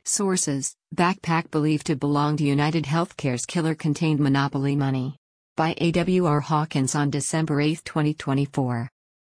Sources: Backpack believed to belong to United Healthcare's killer contained monopoly money. By A.W.R. Hawkins on December 8, 2024.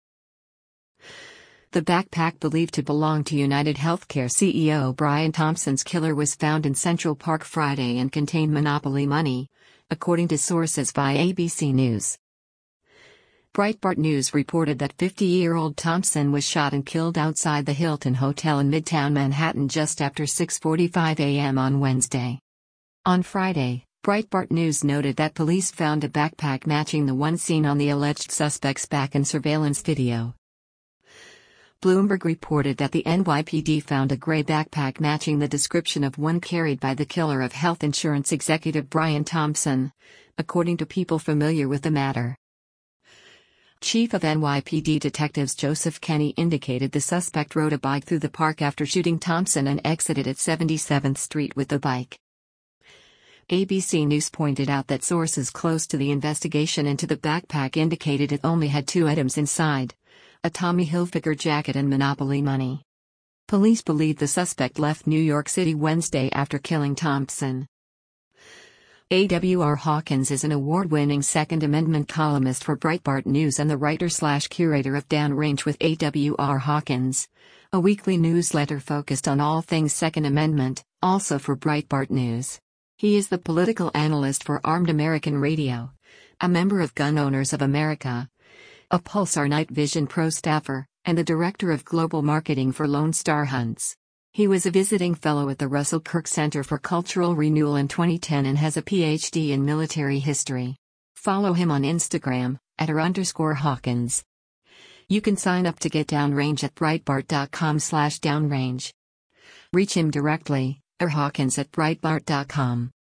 The backpack believed to belong to United Healthcare CEO Brian Thompson's killer was found in Central Park Friday and contained monopoly money, according to sources by ABC News. Breitbart News reported that 50-year-old Thompson was shot and killed outside the Hilton Hotel in Midtown Manhattan just after 6:45 a.m. on Wednesday. On Friday, Breitbart News noted that police found a backpack matching the one seen on the alleged suspect's back in surveillance video. Bloomberg reported that the NYPD found a gray backpack matching the description of one carried by the killer of health insurance executive Brian Thompson, according to people familiar with the matter. Chief of NYPD detectives Joseph Kenny indicated the suspect rode a bike through the park after shooting Thompson and exited at 77th Street with the bike. ABC News pointed out that sources close to the investigation into the backpack indicated it only had two items inside: a Tommy Hilfiger jacket and monopoly money. Police believe the suspect left New York City Wednesday after killing Thompson. A.W.R. Hawkins is an award-winning Second Amendment columnist for Breitbart News and the writer/curator of Downrange with A.W.R. Hawkins, a weekly newsletter focused on all things Second Amendment, also for Breitbart News. He is the political analyst for Armed American Radio, a member of Gun Owners of America, a Pulsar Night Vision Pro staffer, and the director of global marketing for Lone Star Hunts. He was a visiting fellow at the Russell Kirk Center for Cultural Renewal in 2010 and has a PhD in military history. Follow him on Instagram, @r_Hawkins. You can sign up to get Downrange at Breitbart.com/downrange. Reach him directly, Hawkins@Breitbart.com.